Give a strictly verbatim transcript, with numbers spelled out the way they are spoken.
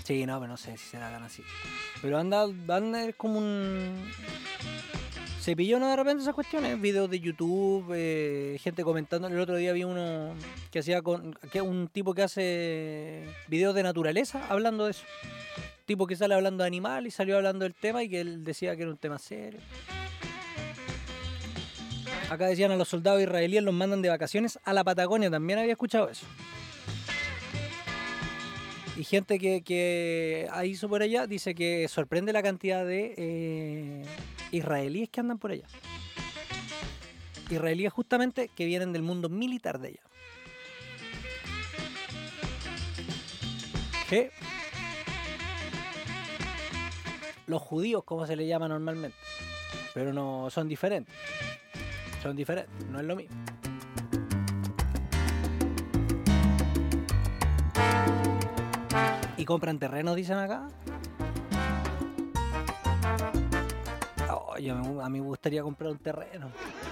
Sí, no, pero no sé si se la hagan así. Pero anda, anda es como un... Se pilló, ¿no? De repente esas cuestiones, videos de YouTube, eh, gente comentando. El otro día vi uno que hacía con... que un tipo que hace videos de naturaleza hablando de eso. Tipo que sale hablando de animal y salió hablando del tema y que él decía que era un tema serio. Acá decían a los soldados israelíes los mandan de vacaciones a la Patagonia. También había escuchado eso. Y gente que, que hizo por allá dice que sorprende la cantidad de eh, israelíes que andan por allá. Israelíes justamente que vienen del mundo militar de allá. Que los judíos, como se le llama normalmente, pero no son diferentes. Son diferentes, no es lo mismo. ¿Y compran terrenos, dicen acá? Oh, yo, a mí me gustaría comprar un terreno.